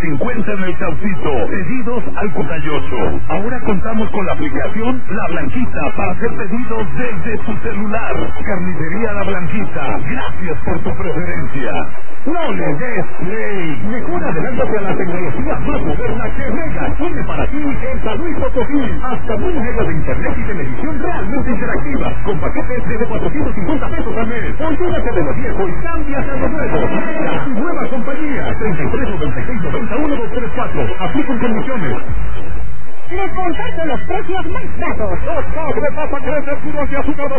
50 en el Saucito. Pedidos al 48. Ahora contamos con la aplicación La Blanquita para hacer pedidos desde tu celular. Carnicería La Blanquita. Gracias por tu preferencia. No le des play. Mejor adelántate a la tecnología más moderna que Mega tiene para ti en San Luis Potosí. Hasta 1000 megas de internet y televisión realmente interactiva. Con paquetes desde 450 pesos al mes. Olvídate de lo viejo y cambias a lo nuevo. Mega, tu nueva compañía. 3396-91234. Aplican condiciones. Les comparto los precios más bajos. 2 de papa crece puro y azúcar